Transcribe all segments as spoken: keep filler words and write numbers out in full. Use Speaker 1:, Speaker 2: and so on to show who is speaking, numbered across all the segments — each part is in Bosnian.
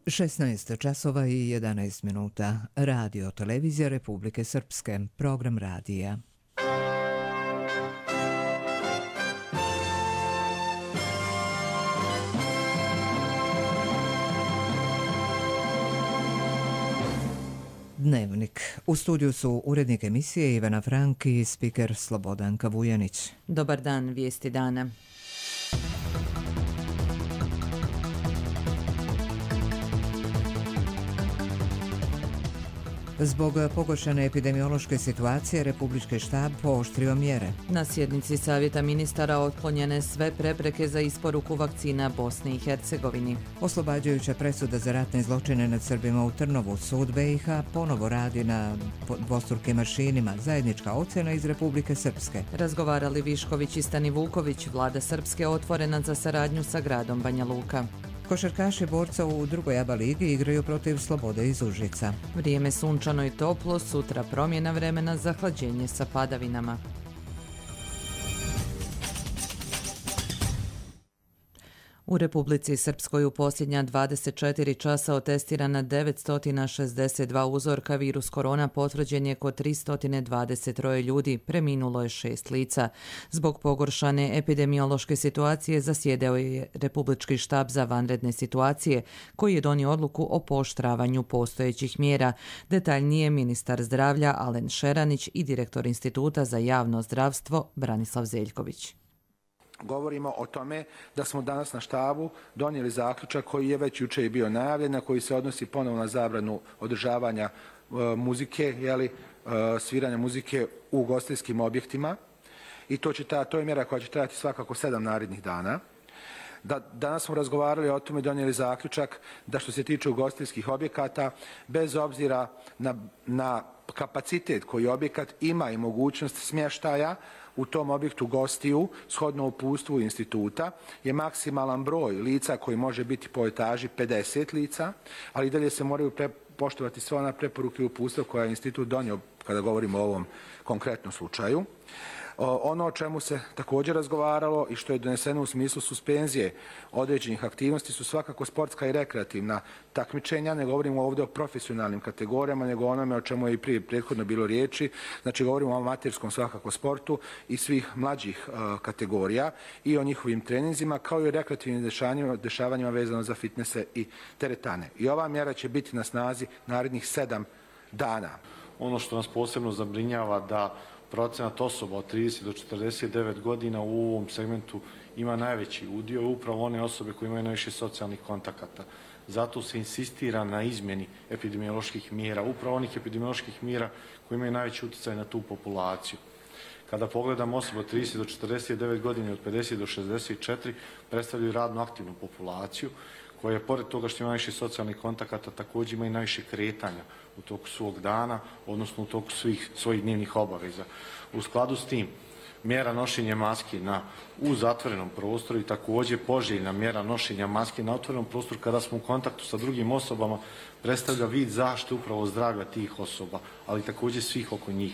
Speaker 1: šesnaest časova i jedanaest minuta. Radio Televizija Republike Srpske. Program radija. Dnevnik. U studiju su urednik emisije Ivana Frank i spiker Slobodanka Vujanić.
Speaker 2: Dobar dan, vijesti dana.
Speaker 1: Zbog pogoršane epidemiološke situacije, Republički štab pooštrio mjere.
Speaker 2: Na sjednici Savjeta ministara otklonjene sve prepreke za isporuku vakcina Bosni i Hercegovini.
Speaker 1: Oslobađajuća presuda za ratne zločine nad Srbima u Trnovu, sud B i H ponovo radi na dvostrukim aršinima, zajednička ocjena iz Republike Srpske.
Speaker 2: Razgovarali Višković i Stani Vuković, vlada Srpske otvorena za saradnju sa gradom Banja Luka.
Speaker 1: Košarkaši borca u drugoj A B A ligi igraju protiv Slobode iz Užica.
Speaker 2: Vrijeme sunčano i toplo, sutra promjena vremena za hlađenje sa padavinama. U Republici Srpskoj u posljednja dvadeset četiri časa otestirana devetsto šezdeset dva uzorka, virus korona potvrđen je kod tristo dvadeset tri ljudi, preminulo je šest lica. Zbog pogoršane epidemiološke situacije zasjedao je Republički štab za vanredne situacije, koji je donio odluku o pooštravanju postojećih mjera. Detaljnije ministar zdravlja Alen Šeranić i direktor Instituta za javno zdravstvo Branislav Zeljković.
Speaker 3: Govorimo o tome da smo danas na štabu donijeli zaključak koji je već jučer bio najavljen, na koji se odnosi ponovno na zabranu održavanja e, muzike, jeli, e, sviranja muzike u ugostiteljskim objektima. I to, će ta, to je mjera koja će trajati svakako sedam narednih dana. Da, danas smo razgovarali o tome i donijeli zaključak da što se tiče ugostiteljskih objekata, bez obzira na, na kapacitet koji objekat ima i mogućnost smještaja, u tom objektu gostiju, shodno uputstvu instituta, je maksimalan broj lica koji može biti po etaži pedeset lica, ali i dalje se moraju pre, poštovati sve ona preporuke i uputstva koja je institut donio kada govorimo o ovom konkretnom slučaju. Ono o čemu se također razgovaralo i što je doneseno u smislu suspenzije određenih aktivnosti su svakako sportska i rekreativna takmičenja. Ne govorimo ovdje o profesionalnim kategorijama, nego onome o čemu je i prije prethodno bilo riječi. Znači govorimo o amaterskom svakako sportu i svih mlađih uh, kategorija i o njihovim treninzima, kao i o rekreativnim dešavanjima, dešavanjima vezano za fitnese i teretane. I ova mjera će biti na snazi narednih sedam dana.
Speaker 4: Ono što nas posebno zabrinjava da procenat osoba od trideset do četrdeset devet godina u ovom segmentu ima najveći udio, upravo one osobe koje imaju najviše socijalnih kontakata. Zato se insistira na izmjeni epidemioloških mjera, upravo onih epidemioloških mjera koji imaju najveći utjecaj na tu populaciju. Kada pogledamo osobe od trideset do četrdeset devet godina i od pedeset do šezdeset četiri predstavljaju radno aktivnu populaciju, koja pored toga što ima najviše socijalnih kontakata također ima i najviše kretanja u toku svog dana, odnosno u toku svih svojih dnevnih obaveza. U skladu s tim, mjera nošenja maske na, u zatvorenom prostoru i također poželjna mjera nošenja maske na otvorenom prostoru kada smo u kontaktu sa drugim osobama predstavlja vid zaštite upravo zdravlja tih osoba, ali također svih oko njih.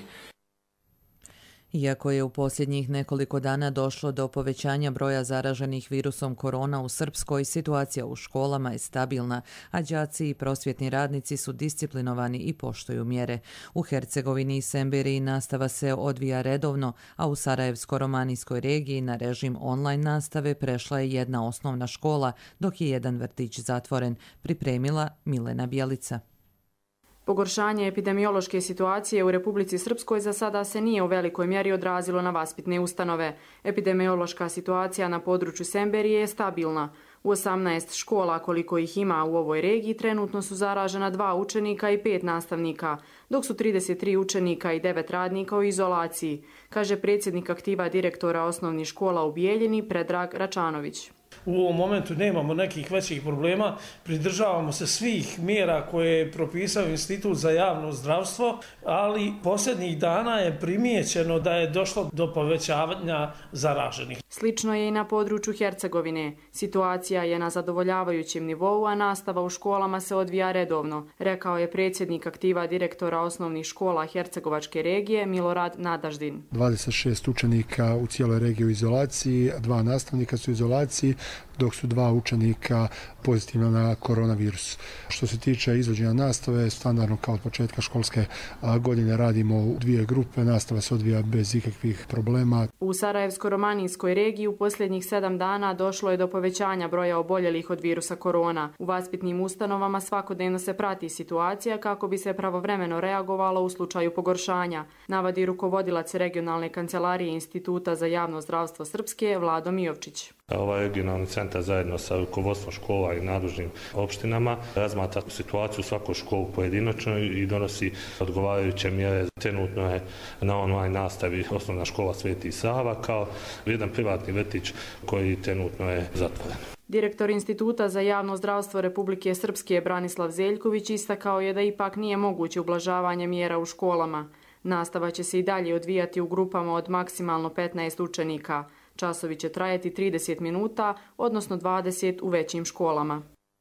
Speaker 2: Iako je u posljednjih nekoliko dana došlo do povećanja broja zaraženih virusom korona u Srpskoj, situacija u školama je stabilna, a đaci i prosvjetni radnici su disciplinovani i poštuju mjere. U Hercegovini i Semberiji nastava se odvija redovno, a u Sarajevsko-romanijskoj regiji na režim online nastave prešla je jedna osnovna škola, dok je jedan vrtić zatvoren, pripremila Milena Bjelica.
Speaker 5: Pogoršanje epidemiološke situacije u Republici Srpskoj za sada se nije u velikoj mjeri odrazilo na vaspitne ustanove. Epidemiološka situacija na području Semberije je stabilna. U osamnaest škola, koliko ih ima u ovoj regiji, trenutno su zaražena dva učenika i pet nastavnika, dok su trideset tri učenika i devet radnika u izolaciji, kaže predsjednik aktiva direktora osnovnih škola u Bijeljini Predrag Račanović.
Speaker 6: U ovom momentu nemamo nekih većih problema, pridržavamo se svih mjera koje je propisao Institut za javno zdravstvo, ali posljednjih dana je primijećeno da je došlo do povećavanja zaraženih.
Speaker 5: Slično je i na području Hercegovine. Situacija je na zadovoljavajućem nivou, a nastava u školama se odvija redovno, rekao je predsjednik aktiva direktora osnovnih škola Hercegovačke regije Milorad Nadaždin.
Speaker 7: dvadeset šest učenika u cijeloj regiji u izolaciji, dva nastavnika su u izolaciji, dok su dva učenika pozitivna na koronavirus. Što se tiče izvođenja nastave, standardno kao od početka školske godine radimo u dvije grupe, nastava se odvija bez ikakvih problema.
Speaker 5: U Sarajevsko-romanijskoj regiji u posljednjih sedam dana došlo je do povećanja broja oboljelih od virusa korona. U vaspitnim ustanovama svakodnevno se prati situacija kako bi se pravovremeno reagovalo u slučaju pogoršanja, navodi rukovodilac regionalne kancelarije Instituta za javno zdravstvo Srpske Vlado Mijovčić.
Speaker 8: Ovaj regionalni centar zajedno sa rukovodstvom škola i nadležnim opštinama razmatra situaciju u svakoj školu pojedinačno i donosi odgovarajuće mjere. Trenutno je na online nastavi osnovna škola Sveti Sava kao jedan privatni vrtić koji trenutno je zatvoren.
Speaker 5: Direktor Instituta za javno zdravstvo Republike Srpske Branislav Zeljković istakao je da ipak nije moguće ublažavanje mjera u školama. Nastava će se i dalje odvijati u grupama od maksimalno petnaest učenika. Časovi će trajati trideset minuta, odnosno dvadeset u većim školama.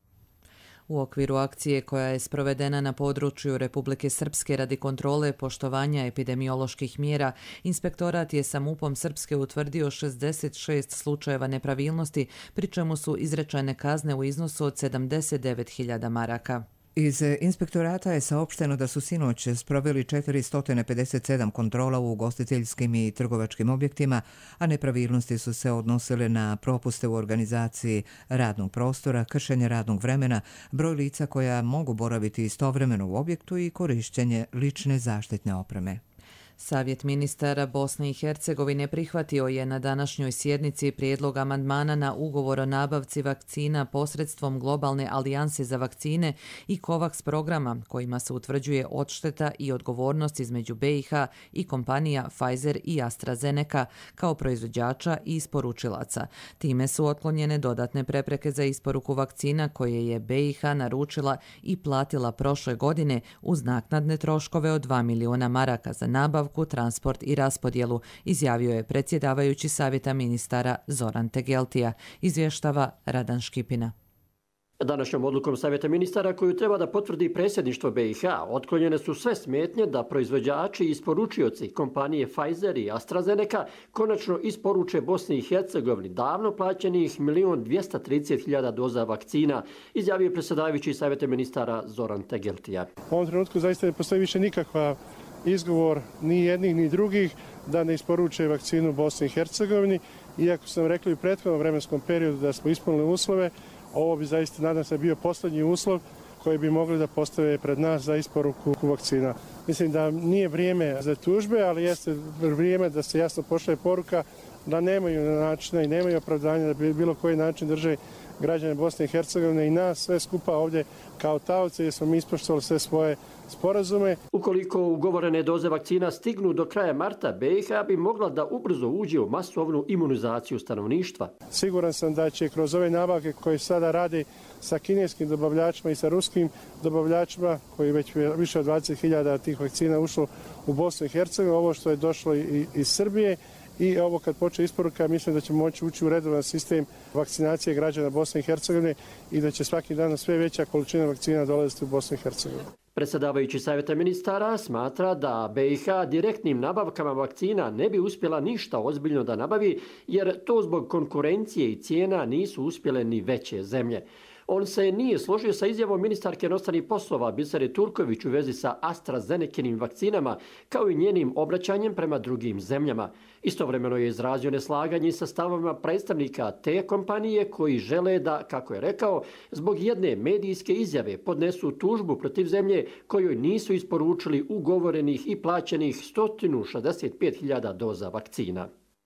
Speaker 2: U okviru akcije koja je sprovedena na području Republike Srpske radi kontrole poštovanja epidemioloških mjera, inspektorat je sa MUP-om Srpske utvrdio šezdeset šest slučajeva nepravilnosti, pri čemu su izrečene kazne u iznosu od sedamdeset devet hiljada maraka.
Speaker 1: Iz inspektorata je saopšteno da su sinoć sproveli četiristo pedeset sedam kontrola u ugostiteljskim i trgovačkim objektima, a nepravilnosti su se odnosile na propuste u organizaciji radnog prostora, kršenje radnog vremena, broj lica koja mogu boraviti istovremeno u objektu i korišćenje lične zaštitne opreme.
Speaker 2: Savjet ministara Bosne i Hercegovine prihvatio je na današnjoj sjednici prijedlog amandmana na ugovor o nabavci vakcina posredstvom Globalne alijanse za vakcine i COVAX programa, kojima se utvrđuje odšteta i odgovornost između B i H i kompanija Pfizer i AstraZeneca kao proizvođača i isporučilaca. Time su otklonjene dodatne prepreke za isporuku vakcina koje je B i H naručila i platila prošle godine uz naknadne troškove od dva miliona maraka za nabavku, transport i raspodjelu, izjavio je predsjedavajući Savjeta ministara Zoran Tegeltija, izvještava Radan Škipina.
Speaker 9: Današnjom odlukom Savjeta ministara koju treba da potvrdi predsjedništvo B i H, otklonjene su sve smetnje da proizvođači i isporučioci kompanije Pfizer i AstraZeneca konačno isporuče Bosni i Hercegovini davno plaćenih milion dvjesto trideset hiljada doza vakcina, izjavio je predsjedavajući Savjeta ministara Zoran Tegeltija.
Speaker 7: U ovom trenutku zaista ne postoji više nikakva izgovor ni jednih ni drugih da ne isporuče vakcinu Bosni i Hercegovini. Iako sam rekli u prethodnom vremenskom periodu da smo ispunili uslove, ovo bi zaista, nadam se, bio posljednji uslov koji bi mogli da postave pred nas za isporuku vakcina. Mislim da nije vrijeme za tužbe, ali jeste vrijeme da se jasno pošalje poruka da nemaju načina i nemaju opravdanja da bi bilo koji način drže građane Bosne i Hercegovine i nas sve skupa ovdje kao taoce jer smo mi ispoštovali sve svoje sporazume.
Speaker 9: Ukoliko ugovorene doze vakcina stignu do kraja marta, B i H bi mogla da ubrzo uđe u masovnu imunizaciju stanovništva.
Speaker 7: Siguran sam da će kroz ove nabavke koje sada rade sa kineskim dobavljačima i sa ruskim dobavljačima, koji već više od dvadeset hiljada tih vakcina ušlo u Bosnu i Hercegovinu, ovo što je došlo i iz Srbije, i ovo kad počne isporuka, mislim da ćemo moći ući u redovan sistem vakcinacije građana Bosne i Hercegovine i da će svaki dan sve veća količina vakcina dolaziti u Bosnu i Hercegovinu.
Speaker 9: Predsjedavajući Savjeta ministara smatra da B i H direktnim nabavkama vakcina ne bi uspjela ništa ozbiljno da nabavi, jer to zbog konkurencije i cijena nisu uspjele ni veće zemlje. On se nije složio sa izjavom ministarke inostranih poslova Bisere Turković u vezi sa AstraZenekinim vakcinama, kao i njenim obraćanjem prema drugim zemljama. Istovremeno je izrazio neslaganje sa stavovima predstavnika te kompanije koji žele da, kako je rekao, zbog jedne medijske izjave podnesu tužbu protiv zemlje kojoj nisu isporučili ugovorenih i plaćenih sto šezdeset pet hiljada doza vakcina.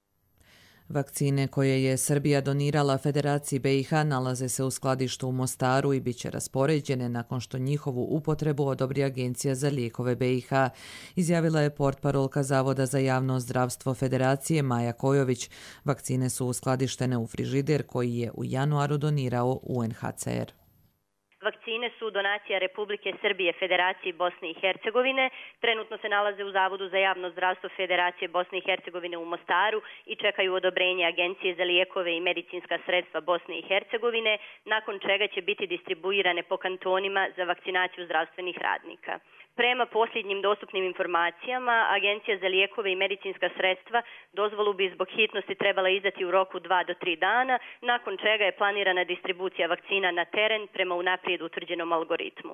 Speaker 2: Vakcine koje je Srbija donirala Federaciji B i H nalaze se u skladištu u Mostaru i bit će raspoređene nakon što njihovu upotrebu odobri Agencija za lijekove B i H, izjavila je portparolka Zavoda za javno zdravstvo Federacije Maja Kojović. Vakcine su uskladištene u frižider koji je u januaru donirao U N H C R.
Speaker 10: vakcine su donacija Republike Srbije Federaciji Bosne i Hercegovine. Trenutno se nalaze u Zavodu za javno zdravstvo Federacije Bosne i Hercegovine u Mostaru i čekaju odobrenje Agencije za lijekove i medicinska sredstva Bosne i Hercegovine, nakon čega će biti distribuirane po kantonima za vakcinaciju zdravstvenih radnika. Prema posljednjim dostupnim informacijama, Agencija za lijekove i medicinska sredstva dozvolu bi zbog hitnosti trebala izdati u roku dva do tri dana, nakon čega je planirana distribucija vakcina na teren prema unaprijed utvrđenom algoritmu.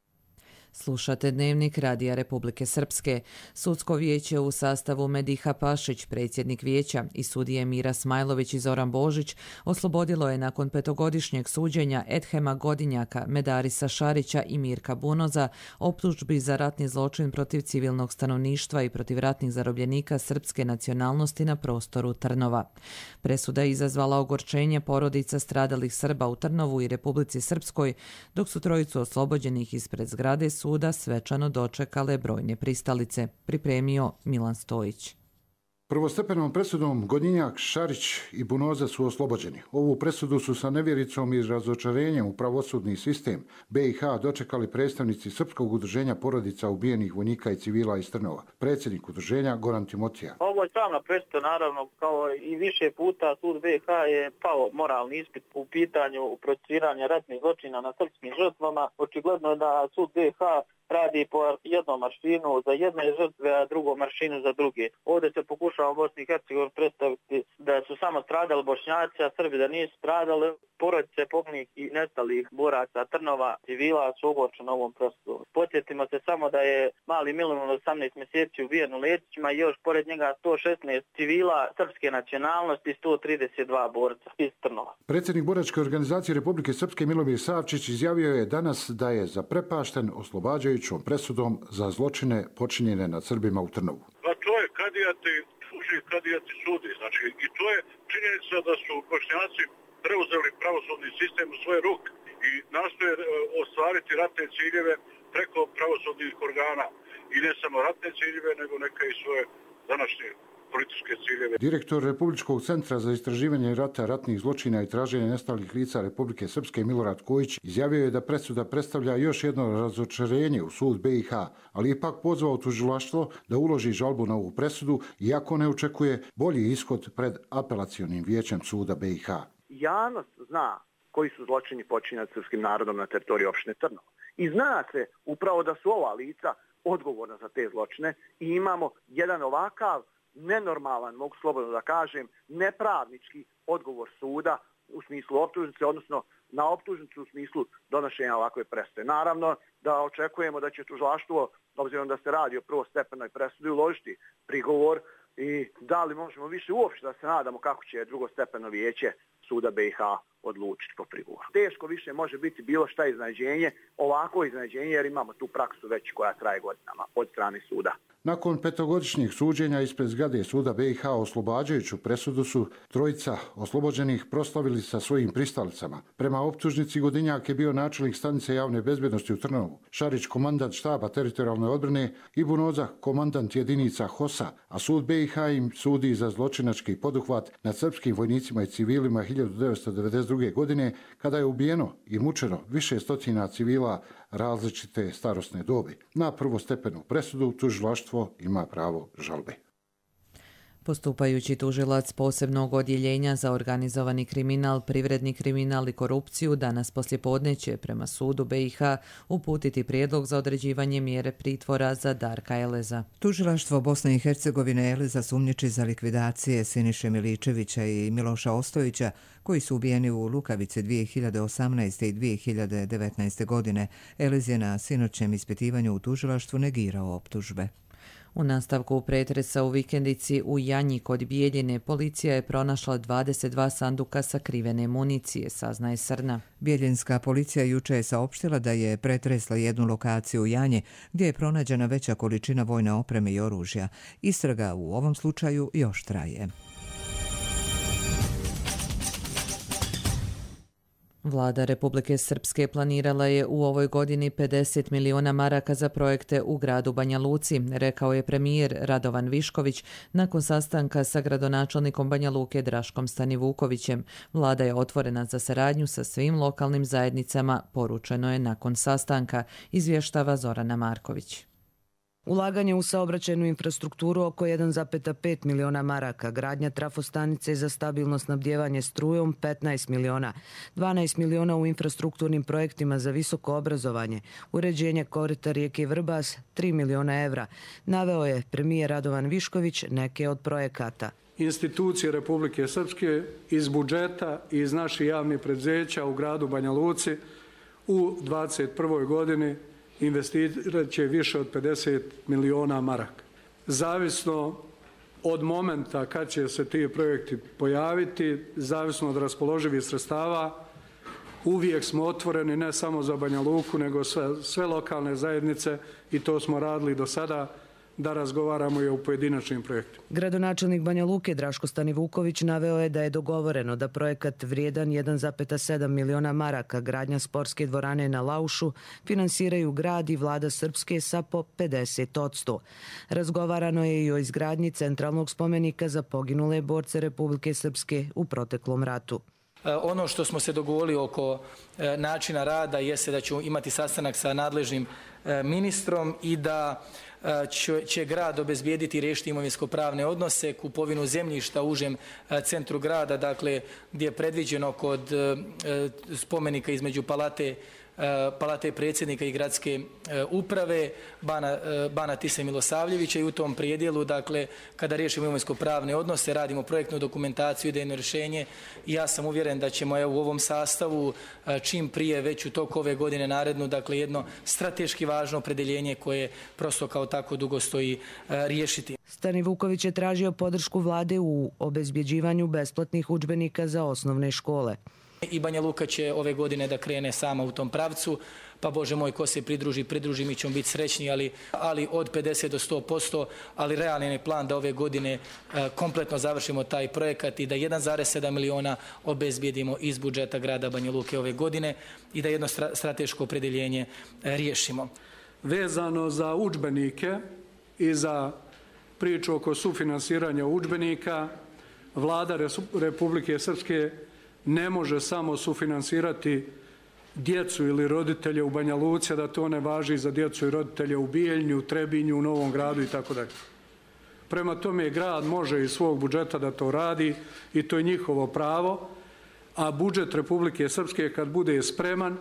Speaker 2: Slušate Dnevnik Radija Republike Srpske. Sudsko vijeće u sastavu Mediha Pašić, predsjednik vijeća, i sudije Mira Smajlović i Zoran Božić oslobodilo je nakon petogodišnjeg suđenja Edhema Godinjaka, Medarisa Šarića i Mirka Bunoza optužbi za ratni zločin protiv civilnog stanovništva i protiv ratnih zarobljenika srpske nacionalnosti na prostoru Trnova. Presuda je izazvala ogorčenje porodica stradalih Srba u Trnovu i Republici Srpskoj, dok su trojicu oslobođenih ispred zgrade suda svečano dočekale brojne pristalice, pripremio Milan Stojić.
Speaker 11: Prvostepenom presudom Godinjak, Šarić i Bunoza su oslobođeni. Ovu presudu su sa nevjericom i razočarenjem u pravosudni sistem B i H dočekali predstavnici Srpskog udruženja porodica ubijenih vojnika i civila iz Trnova. Predsjednik udruženja Goran Timotija.
Speaker 12: Ovo je sramna presuda, naravno, kao i više puta sud B i H je pao moralni ispit u pitanju procesuiranja ratnih zločina na srpskim žrtvama. Očigledno je da sud B i H radi po jednom maršinu za jedne žrtve, a drugom maršinu za druge. Ovdje se pokušava u Bosni i Hercegovini predstaviti da su samo stradali Bošnjaci, a Srbi da nisu stradali. Porodice poginulih i nestalih boraca Trnova, civila su ogorčeni ovom presudom. Podsjetimo se samo da je mali Milan od osamnaest mjeseci ubijen u Letićima i još pored njega sto šesnaest civila srpske nacionalnosti i sto trideset dva borca iz Trnova.
Speaker 11: Predsjednik boračke organizacije Republike Srpske Milomir Savčić izjavio je danas da je zaprepašten oslobađajućom presudom za zločine počinjene nad Srbima u Trnovu.
Speaker 13: Pa to je kadijati suži, kadijati sudi. Znači, i to je činjenica da su Bošnjaci preuzeli pravosudni sistem u svoje ruke i nastoje ostvariti ratne ciljeve preko pravosudnih organa. I ne samo ratne ciljeve, nego neka i svoje današnje političke ciljeve.
Speaker 11: Direktor Republičkog centra za istraživanje rata, ratnih zločina i traženje nestalih lica Republike Srpske Milorad Kojić izjavio je da presuda predstavlja još jedno razočarenje u sud B i H, ali ipak pozvao tužilaštvo da uloži žalbu na ovu presudu, iako ne očekuje bolji ishod pred apelacionim vijećem suda B i H.
Speaker 14: Javnost zna koji su zločini počinjeni nad srpskim narodom na teritoriji opštine Trnovo. I zna se upravo da su ova lica odgovorna za te zločine i imamo jedan ovakav nenormalan, mogu slobodno da kažem, nepravnički odgovor suda u smislu optužnice, odnosno na optužnicu u smislu donošenja ovakve presude. Naravno da očekujemo da će tužilaštvo, obzirom da se radi o prvostepenoj presudi, uložiti prigovor i da li možemo više uopšte da se nadamo kako će drugostepeno vijeće suda B i H odlučiti po prigovoru. Teško više može biti bilo šta iznenađenje, ovako iznenađenje jer imamo tu praksu već koja traje godinama od strane suda.
Speaker 11: Nakon petogodišnjeg suđenja ispred zgrade suda B i H oslobađajuću presudu su trojica oslobođenih proslavili sa svojim pristalicama. Prema optužnici Godinjak je bio načelnik stanice javne bezbjednosti u Trnovu, Šarić komandant štaba teritorijalne odbrane i Bunoza komandant jedinica H O S-a, a sud B i H im sudi za zločinački poduhvat nad srpskim vojnicima i civilima hiljadu devetsto devedeset druge. godine kada je ubijeno i mučeno više stotina civila različite starosne dobi. Na prvostepenu presudu tužilaštvo ima pravo žalbe.
Speaker 2: Postupajući tužilac posebnog odjeljenja za organizovani kriminal, privredni kriminal i korupciju danas poslijepodne će prema sudu B i H uputiti prijedlog za određivanje mjere pritvora za Darka Eleza.
Speaker 1: Tužilaštvo Bosne i Hercegovine Eleza sumnjiči za likvidacije Siniše Miličevića i Miloša Ostojića, koji su ubijeni u Lukavici dvije hiljade osamnaeste. i dvije hiljade devetnaeste. godine. Elez je na sinoćem ispitivanju u tužilaštvu negirao optužbe.
Speaker 2: U nastavku pretresa u vikendici u Janji kod Bijeljine policija je pronašla dvadeset dva sanduka sakrivene municije, saznaje Srna.
Speaker 1: Bijeljinska policija juče je saopštila da je pretresla jednu lokaciju u Janji gdje je pronađena veća količina vojne opreme i oružja. Istraga u ovom slučaju još traje.
Speaker 2: Vlada Republike Srpske planirala je u ovoj godini pedeset miliona maraka za projekte u gradu Banja Luci, rekao je premijer Radovan Višković nakon sastanka sa gradonačelnikom Banja Luke Draškom Stanivukovićem. Vlada je otvorena za saradnju sa svim lokalnim zajednicama, poručeno je nakon sastanka, izvještava Zorana Marković.
Speaker 15: Ulaganje u saobraćajnu infrastrukturu oko jedan zarez pet miliona maraka, gradnja trafostanice za stabilno snabdijevanje strujom petnaest miliona, dvanaest miliona u infrastrukturnim projektima za visoko obrazovanje, uređenje korita rijeke Vrbas tri miliona evra, naveo je premijer Radovan Višković neke od projekata.
Speaker 16: Institucije Republike Srpske iz budžeta i iz naših javnih preduzeća u gradu Banja Luci u dvadeset prvoj godini investirat će više od pedeset miliona maraka. Zavisno od momenta kad će se ti projekti pojaviti, zavisno od raspoloživih sredstava, uvijek smo otvoreni ne samo za Banja Luku, nego sve, sve lokalne zajednice i to smo radili do sada, da razgovaramo i o pojedinačnim projektima.
Speaker 15: Gradonačelnik Banja Luke Draško Stanivuković naveo je da je dogovoreno da projekat vrijedan jedan zarez sedam miliona maraka, gradnja sportske dvorane na Laušu, finansiraju grad i vlada Srpske sa po pedeset posto. Razgovarano je i o izgradnji centralnog spomenika za poginule borce Republike Srpske u proteklom ratu.
Speaker 17: Ono što smo se dogovorili oko načina rada jeste da ćemo imati sastanak sa nadležnim ministrom i da će grad obezbijediti i riješiti imovinsko-pravne odnose, kupovinu zemljišta u užem centru grada, dakle gdje je predviđeno kod spomenika između palate palate predsjednika i gradske uprave Bana, Bana Tise Milosavljevića i u tom prijedjelu, dakle, kada riješimo imovinsko-pravne odnose, radimo projektnu dokumentaciju, idejno rješenje i ja sam uvjeren da ćemo evo, u ovom sastavu čim prije već u toku ove godine narednu, dakle, jedno strateški važno opredeljenje koje prosto kao tako dugo stoji riješiti.
Speaker 15: Stanivuković je tražio podršku vlade u obezbjeđivanju besplatnih udžbenika za osnovne škole.
Speaker 17: I Banja Luka će ove godine da krene sama u tom pravcu, pa Bože moj, ko se pridruži, pridruži, mi ćemo biti srećni, ali, ali od pedeset do sto posto, ali realni je plan da ove godine e, kompletno završimo taj projekat i da jedan zarez sedam miliona obezbijedimo iz budžeta grada Banja Luke ove godine i da jedno stra, strateško opredeljenje e, riješimo.
Speaker 16: Vezano za udžbenike i za priču oko sufinansiranja udžbenika, vlada Republike Srpske ne može samo sufinansirati djecu ili roditelje u Banja Luci, da to ne važi za djecu i roditelje u Bijeljnju, Trebinju, u Novom Gradu i tako dalje. Prema tome, grad može iz svog budžeta da to radi i to je njihovo pravo, a budžet Republike Srpske kad bude spreman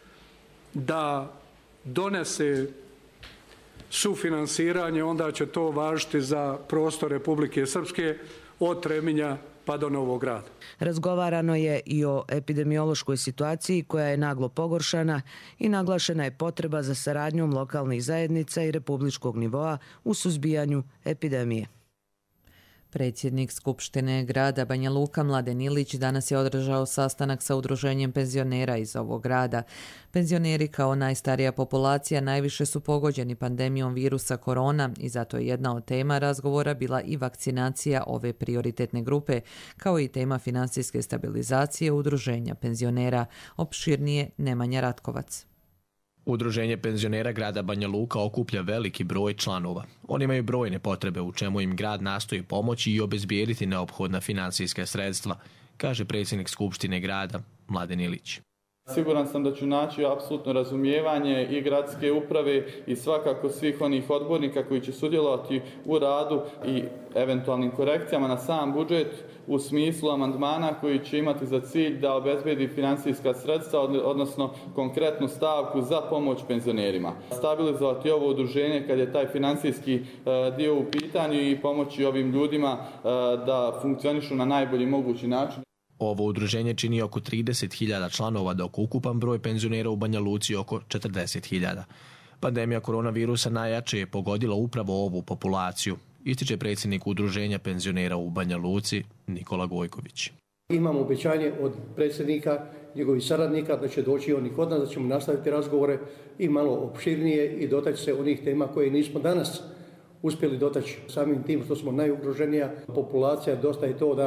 Speaker 16: da donese sufinansiranje, onda će to važiti za prostor Republike Srpske od Trebinja pa do Novog Grada.
Speaker 15: Razgovarano je i o epidemiološkoj situaciji koja je naglo pogoršana i naglašena je potreba za saradnjom lokalnih zajednica i republičkog nivoa u suzbijanju epidemije.
Speaker 2: Predsjednik Skupštine grada Banja Luka Mladen Ilić danas je održao sastanak sa udruženjem penzionera iz ovog grada. Penzioneri kao najstarija populacija najviše su pogođeni pandemijom virusa korona i zato je jedna od tema razgovora bila i vakcinacija ove prioritetne grupe, kao i tema financijske stabilizacije udruženja penzionera. Opširnije Nemanja Ratkovac.
Speaker 18: Udruženje penzionera grada Banja Luka okuplja veliki broj članova. Oni imaju brojne potrebe u čemu im grad nastoji pomoći i obezbijediti neophodna financijska sredstva, kaže predsjednik Skupštine grada Mladen Ilić.
Speaker 19: Siguran sam da ću naći apsolutno razumijevanje i gradske uprave i svakako svih onih odbornika koji će sudjelovati u radu i eventualnim korekcijama na sam budžet u smislu amandmana koji će imati za cilj da obezbedi financijska sredstva, odnosno konkretnu stavku za pomoć penzionerima. Stabilizovati ovo udruženje kad je taj financijski dio u pitanju i pomoći ovim ljudima da funkcionišu na najbolji mogući način.
Speaker 18: Ovo udruženje čini oko trideset hiljada članova, dok ukupan broj penzionera u Banja Luci oko četrdeset hiljada. Pandemija koronavirusa najjače je pogodila upravo ovu populaciju, ističe predsjednik udruženja penzionera u Banja Luci Nikola Gojković.
Speaker 20: Imamo obećanje od predsjednika, njegovih saradnika da će doći oni kod nas, da ćemo nastaviti razgovore i malo opširnije i dotaći se onih tema koje nismo danas uspjeli dotaći. Samim tim što smo najugroženija populacija, dosta je to da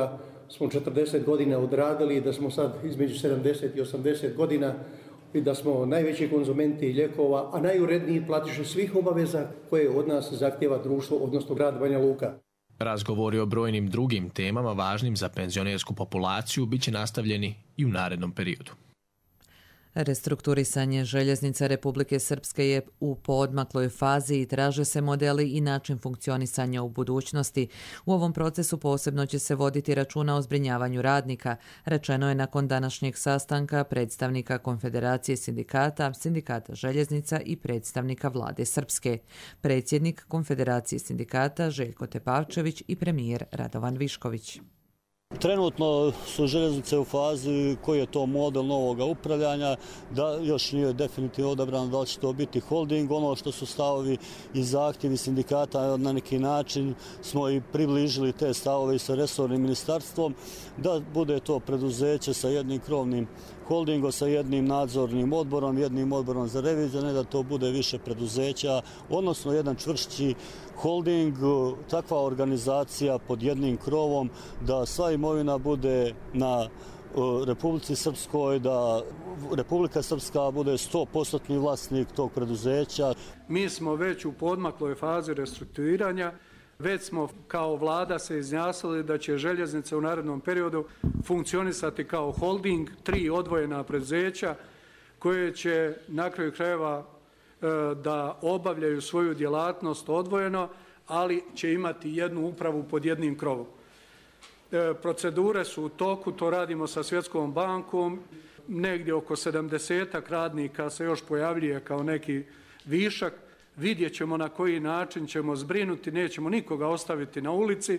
Speaker 20: smo četrdeset godina odradili, da smo sad između sedamdeset i osamdeset godina i da smo najveći konzumenti lijekova, a najuredniji platiše svih obaveza koje od nas zahtjeva društvo, odnosno grad Banja Luka.
Speaker 18: Razgovori o brojnim drugim temama važnim za penzionersku populaciju bit će nastavljeni i u narednom periodu.
Speaker 2: Restrukturisanje željeznica Republike Srpske je u poodmakloj fazi i traže se modeli i način funkcionisanja u budućnosti. U ovom procesu posebno će se voditi računa o zbrinjavanju radnika, rečeno je nakon današnjeg sastanka predstavnika Konfederacije sindikata, Sindikata željeznica i predstavnika vlade Srpske. Predsjednik Konfederacije sindikata Željko Tepavčević i premijer Radovan Višković.
Speaker 21: Trenutno su željeznice u fazi koji je to model novog upravljanja, da još nije definitivno odabrano da li će to biti holding. Ono što su stavovi i zahtjevi sindikata, na neki način smo i približili te stavove i sa resornim ministarstvom, da bude to preduzeće sa jednim krovnim holdingom, sa jednim nadzornim odborom, jednim odborom za reviziju, ne da to bude više preduzeća, odnosno jedan čvršći holding, takva organizacija pod jednim krovom, da sva imovina bude na Republici Srpskoj, da Republika Srpska bude sto posto vlasnik tog preduzeća.
Speaker 16: Mi smo već u podmakloj fazi restrukturiranja. Već smo kao vlada se izjasnili da će željeznice u narednom periodu funkcionisati kao holding, tri odvojena preduzeća koje će na kraju krajeva da obavljaju svoju djelatnost odvojeno, ali će imati jednu upravu pod jednim krovom. Procedure su u toku, to radimo sa Svjetskom bankom, negdje oko sedamdesetak radnika se još pojavljuje kao neki višak. Vidjet ćemo na koji način ćemo zbrinuti, nećemo nikoga ostaviti na ulici.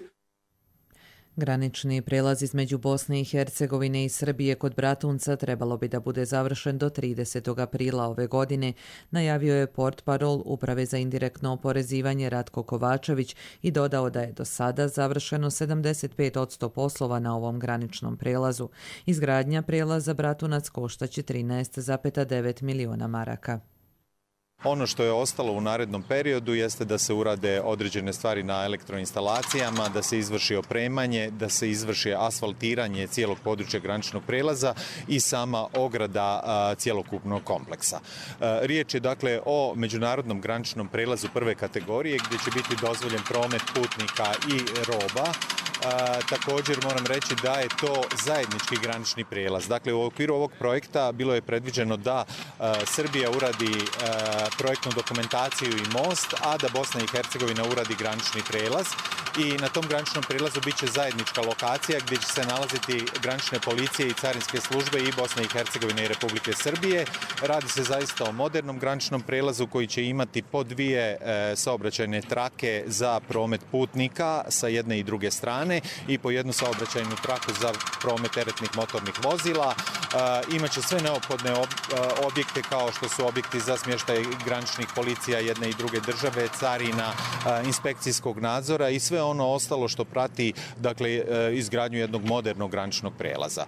Speaker 2: Granični prelaz između Bosne i Hercegovine i Srbije kod Bratunca trebalo bi da bude završen do tridesetog aprila ove godine, najavio je portparol Uprave za indirektno oporezivanje Ratko Kovačević i dodao da je do sada završeno sedamdeset pet posto poslova na ovom graničnom prelazu. Izgradnja prelaza Bratunac koštaće trinaest zarez devet miliona maraka.
Speaker 22: Ono što je ostalo u narednom periodu jeste da se urade određene stvari na elektroinstalacijama, da se izvrši opremanje, da se izvrši asfaltiranje cijelog područja graničnog prelaza i sama ograda a, cjelokupnog kompleksa. A, riječ je dakle o međunarodnom graničnom prelazu prve kategorije gdje će biti dozvoljen promet putnika i roba. A, također moram reći da je to zajednički granični prijelaz. Dakle, u okviru ovog projekta bilo je predviđeno da a, Srbija uradi a, projektnu dokumentaciju i most, a da Bosna i Hercegovina uradi granični prijelaz. I na tom graničnom prijelazu bit će zajednička lokacija gdje će se nalaziti granične policije i carinske službe i Bosne i Hercegovine i Republike Srbije. Radi se zaista o modernom graničnom prijelazu koji će imati po dvije e, saobraćajne trake za promet putnika sa jedne i druge strane i po jednu saobraćajnu traku za promet teretnih motornih vozila. E, imaće sve neophodne ob, objekte kao što su objekti za smještaj graničnih policija jedne i druge države, carina, e, inspekcijskog nadzora i sve ono ostalo što prati, dakle, izgradnju jednog modernog graničnog prijelaza.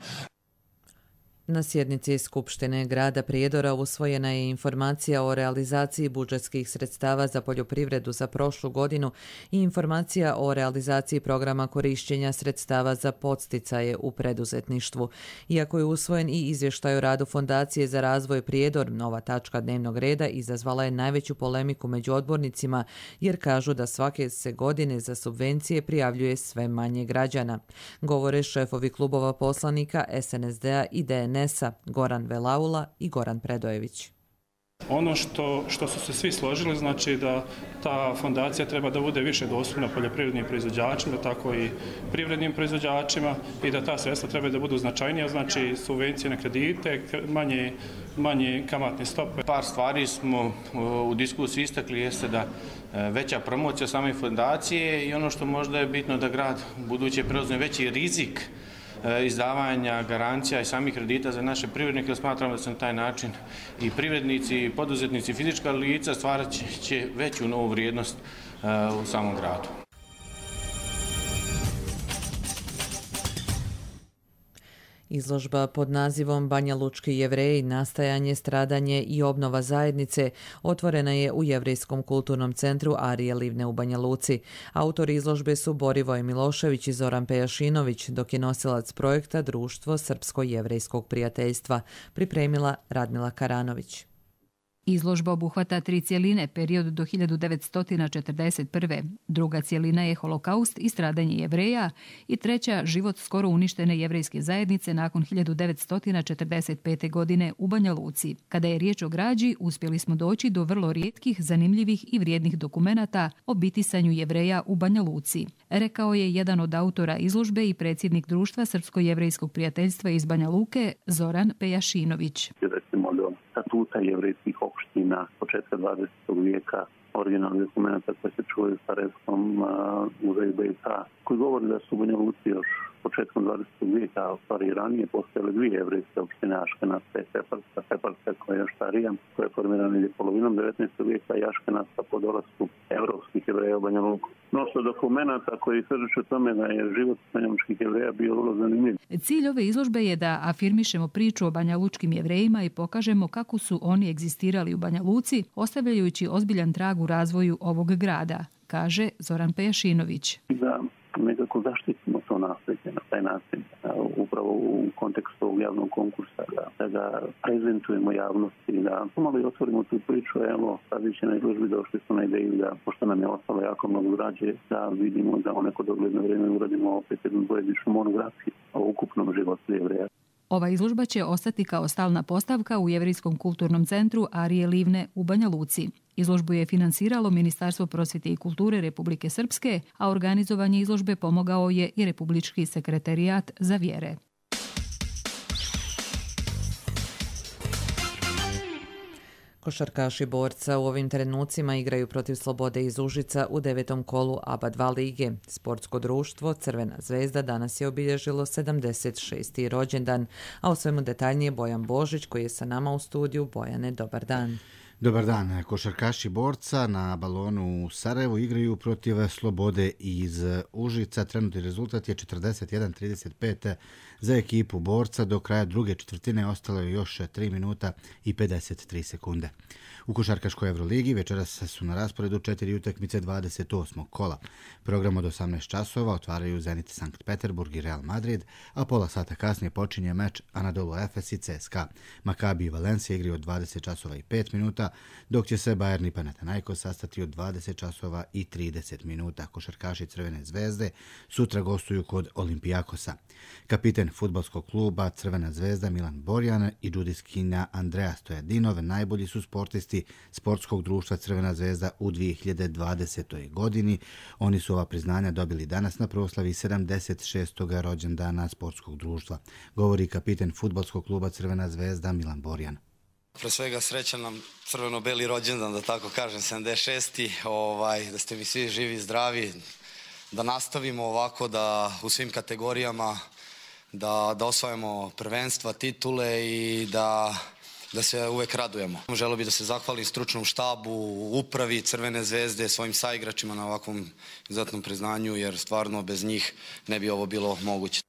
Speaker 2: Na sjednici Skupštine grada Prijedora usvojena je informacija o realizaciji budžetskih sredstava za poljoprivredu za prošlu godinu i informacija o realizaciji programa korišćenja sredstava za podsticaje u preduzetništvu. Iako je usvojen i izvještaj o radu Fondacije za razvoj Prijedor, nova tačka dnevnog reda izazvala je najveću polemiku među odbornicima jer kažu da svake se godine za subvencije prijavljuje sve manje građana. Govore šefovi klubova poslanika S N S D-a i D N S-a Goran Velaula i Goran Predojević.
Speaker 23: Ono što, što su se svi složili, znači da ta fondacija treba da bude više dostupna poljoprivrednim proizvođačima, tako i privrednim proizvođačima i da ta sredstva treba da budu značajnija, znači subvencije na kredite, manje, manje kamatne stope.
Speaker 24: Par stvari smo u diskusiji istakli jeste da veća promocija same fondacije i ono što možda je bitno da grad buduće preuzme veći rizik izdavanja garancija i samih kredita za naše privrednike, jer smatramo da se na taj način i privrednici, i poduzetnici, i fizička lica stvarat će veću novu vrijednost u samom gradu.
Speaker 2: Izložba pod nazivom Banja Lučki Jevreji, nastajanje, stradanje i obnova zajednice otvorena je u Jevrejskom kulturnom centru Arije Livne u Banja Luci. Autori izložbe su Borivoj Milošević i Zoran Pejašinović, dok je nosilac projekta Društvo Srpsko-jevrejskog prijateljstva, pripremila Radmila Karanović.
Speaker 3: Izložba obuhvata tri cjeline, period do hiljadu devetsto četrdeset prve. Druga cjelina je Holokaust i stradanje Jevreja i treća život skoro uništene jevrejske zajednice nakon hiljadu devetsto četrdeset pete. godine u Banja Luci. Kada je riječ o građi, uspjeli smo doći do vrlo rijetkih, zanimljivih i vrijednih dokumenata o bitisanju Jevreja u Banja Luci, rekao je jedan od autora izložbe i predsjednik Društva Srpsko-jevrejskog prijateljstva iz Banja Luke, Zoran Pejašinović.
Speaker 4: Statuta jevrejskih opština početka dvadesetog vijeka, originalnih dokumenta koji se čuvaju u Sarajevskom muzeju B i H, koji govori da su u Banja Luci još početkom dvadesetog vijeka, a u stvari ranije postojale dvije jevrejske opštine, Aškenasta i Sefarska. Sefarska koja je još starija, koja je formirana ili polovinom devetnaestog vijeka i Aškenasta po dolasku evropskih jevreja u Banja Luku. Mnoštvo dokumenta koji svjedoče o tome da je život banjalučkih jevreja bio vrlo zanimljiv.
Speaker 3: Cilj ove izložbe je da afirmišemo priču o banjalučkim jevrejima i pokažemo kako su oni egzistirali u Banja Luci, ostavljajući ozbiljan trag u razvoju ovog grada, kaže Zoran Pejašinović.
Speaker 4: Da nekako zaštitimo to nasljeđe na taj način, upravo u kontekstu ovog javnog konkursa, da, da ga prezentujemo javnosti, da pomalo i otvorimo tu priču. Evo, sad više na izložbi došli smo na ideju da, pošto nam je ostalo jako mnogo građe, da vidimo da u neko dogledno vrijeme uradimo opet jednu dvojezičnu monografiju o ukupnom životu Jevreja.
Speaker 3: Ova izložba će ostati kao stalna postavka u Jevrejskom kulturnom centru Arije Livne u Banja Luci. Izložbu je finansiralo Ministarstvo prosvjete i kulture Republike Srpske, a organizovanje izložbe pomogao je i Republički sekretarijat za vjere.
Speaker 2: Košarkaši Borca u ovim trenucima igraju protiv Slobode iz Užica u devetom kolu A B A dva lige. Sportsko društvo Crvena zvezda danas je obilježilo sedamdeset šesti rođendan, a o svemu detaljnije Bojan Božić koji je sa nama u studiju. Bojane, dobar dan.
Speaker 6: Dobar dan. Košarkaši Borca na balonu u Sarajevu igraju protiv Slobode iz Užica. Trenutni rezultat je četrdeset jedan trideset pet za ekipu Borca. Do kraja druge četvrtine ostalo je još tri minuta i pedeset tri sekunde. U košarkaškoj Evroligi večeras su na rasporedu četiri utakmice dvadeset osmog kola. Program od osamnaest časova otvaraju Zenit Sankt Peterburg i Real Madrid, a pola sata kasnije počinje meč Anadolu Efes i C S K A. Maccabi i Valencija igraju od dvadeset časova i pet minuta, dok će se Bayern i Panathinaikos sastati od dvadeset časova i trideset minuta. Košarkaši Crvene zvezde sutra gostuju kod Olimpijakosa. Kapiten fudbalskog kluba Crvena zvezda Milan Borjan i džudiskinja Andreja Stojadinov najbolji su sportisti Sportskog društva Crvena zvezda u dvije hiljade dvadesetoj. godini. Oni su ova priznanja dobili danas na proslavi sedamdeset šestog rođendana Sportskog društva, govori kapiten fudbalskog kluba Crvena zvezda Milan Borjan.
Speaker 8: Pre svega srećan nam crveno-beli rođendan, da tako kažem, sedamdeset šesti. Ovaj, da ste mi svi živi i zdravi, da nastavimo ovako, da u svim kategorijama, da, da osvajamo prvenstva, titule i da, da se uvek radujemo. Želeo bih da se zahvalim stručnom štabu, upravi Crvene zvezde, svojim saigračima na ovakvom izuzetnom priznanju, jer stvarno bez njih ne bi ovo bilo moguće.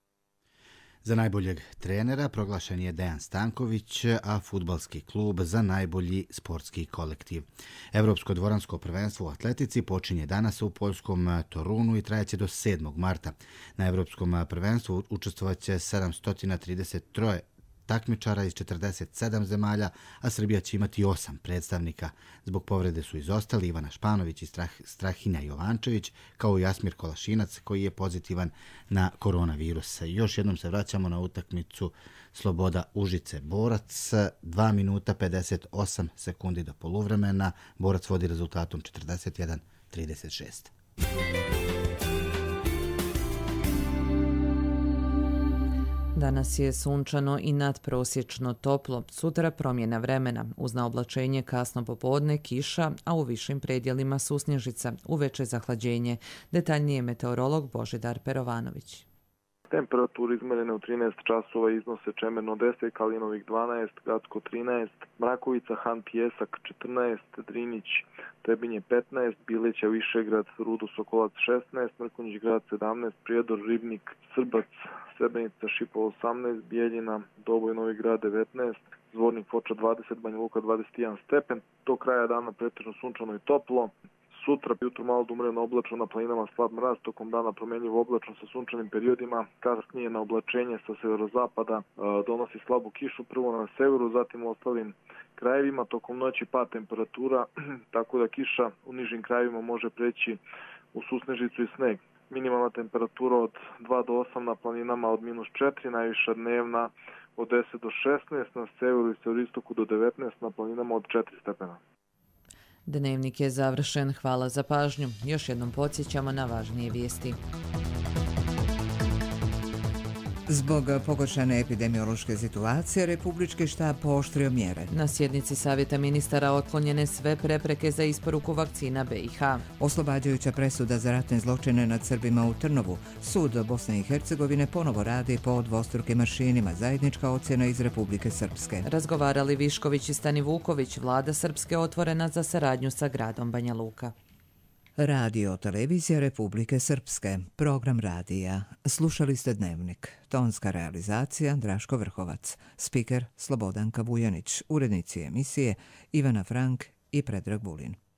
Speaker 6: Za najboljeg trenera proglašen je Dejan Stanković, a fudbalski klub za najbolji sportski kolektiv. Evropsko dvoransko prvenstvo u atletici počinje danas u poljskom Torunu i trajeće do sedmog marta. Na Evropskom prvenstvu učestvovaće sedamsto trideset tri takmičara iz četrdeset sedam zemalja, a Srbija će imati osam predstavnika. Zbog povrede su izostali Ivana Španović i Strah, Strahinja Jovančević, kao i Jasmir Kolašinac, koji je pozitivan na koronavirus. Još jednom se vraćamo na utakmicu Sloboda Užice Borac. dva minuta pedeset osam sekundi do poluvremena. Borac vodi rezultatom četrdeset jedan trideset šest.
Speaker 2: Danas je sunčano i nadprosječno toplo. Sutra promjena vremena. Uz naoblačenje kasno popodne kiša, a u višim predjelima susnježica. Uveče zahlađenje. Detaljnije meteorolog Božidar Perovanović.
Speaker 5: Temperature izmerene u trinaest časova iznose Čemerno deset, Kalinovik dvanaest, Gacko trinaest, Mrakovica, Han Pijesak četrnaest, Drinić, Trebinje petnaest, Bileća, Višegrad, Rudo, Sokolac šesnaest, Mrkonjić Grad sedamnaest, Prijedor, Ribnik, Srbac, Srebrenica, Šipovo osamnaest, Bijeljina, Doboj, Novi Grad devetnaest, Zvornik, Foča dvadeset, Banja Luka dvadeset jedan stepen. Do kraja dana pretežno sunčano i toplo. Sutra jutro malo da umreno oblačno, na planinama slab mraz, tokom dana promjenjivo oblačno sa sunčanim periodima, kasnije na oblačenje sa severozapada donosi slabu kišu, prvo na severu, zatim u ostalim krajevima, tokom noći pad temperatura, tako da kiša u nižim krajevima može preći u susnežicu i sneg. Minimalna temperatura od dva do osam na planinama, od minus četiri, najviša dnevna od deset do šesnaest, na severu i severistoku do devetnaest, na planinama od četiri stepena.
Speaker 2: Dnevnik je završen. Hvala za pažnju. Još jednom podsjećamo na važnije vijesti.
Speaker 1: Zbog pogoršane epidemiološke situacije, Republički štab pooštrio mjere.
Speaker 2: Na sjednici Savjeta ministara otklonjene sve prepreke za isporuku vakcina B i H.
Speaker 1: Oslobađajuća presuda za ratne zločine nad Srbima u Trnovu. Sud Bosne i Hercegovine ponovo radi po dvostrukim aršinima. Zajednička ocjena iz Republike Srpske.
Speaker 2: Razgovarali Višković i Stani Vuković, vlada Srpske otvorena za saradnju sa gradom Banja Luka.
Speaker 1: Radio Televizija Republike Srpske, program radija. Slušali ste Dnevnik. Tonska realizacija Draško Vrhovac, spiker Slobodanka Vujanić, urednici emisije Ivana Frank i Predrag Vulin.